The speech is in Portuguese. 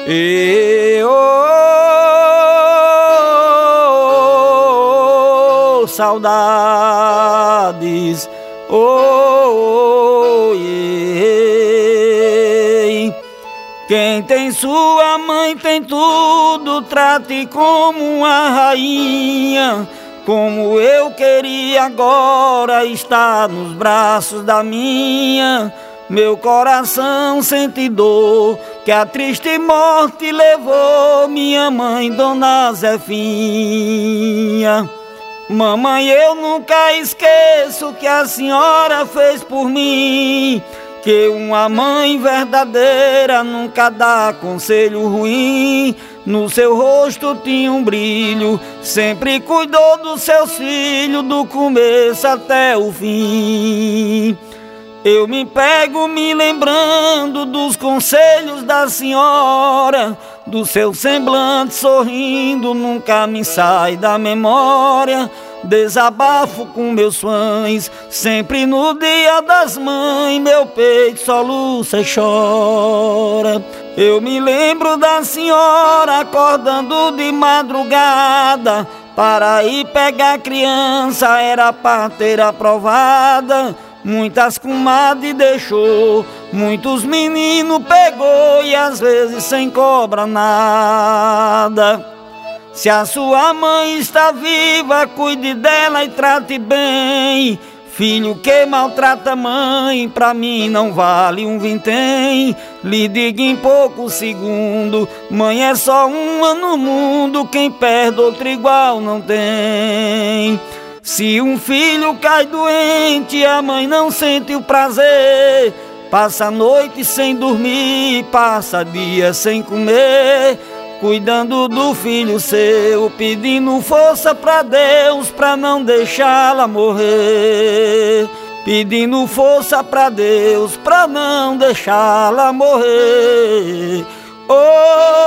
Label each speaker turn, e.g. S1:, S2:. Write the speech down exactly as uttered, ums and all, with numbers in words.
S1: E oh, saudades, oh, yeah. Quem tem sua mãe tem tudo, trate como uma rainha. Como eu queria agora estar nos braços da minha. Meu coração sente dor, que a triste morte levou minha mãe, Dona Zefinha. Mamãe, eu nunca esqueço o que a senhora fez por mim, que uma mãe verdadeira nunca dá conselho ruim. No seu rosto tinha um brilho, sempre cuidou dos seus filhos, do começo até o fim. Eu me pego me lembrando dos conselhos da senhora, do seu semblante sorrindo nunca me sai da memória. Desabafo com meus fãs, sempre no dia das mães, meu peito soluça e chora. Eu me lembro da senhora acordando de madrugada para ir pegar criança, era parteira aprovada. Muitas comadres deixou, muitos meninos pegou e às vezes sem cobra nada. Se a sua mãe está viva, cuide dela e trate bem. Filho que maltrata a mãe, pra mim não vale um vintém. Lhe digo em poucos segundos, mãe é só uma no mundo, quem perde outro igual não tem. Se um filho cai doente, a mãe não sente o prazer. Passa a noite sem dormir, passa dia sem comer, cuidando do filho seu, pedindo força pra Deus pra não deixá-la morrer. Pedindo força pra Deus pra não deixá-la morrer. Oh,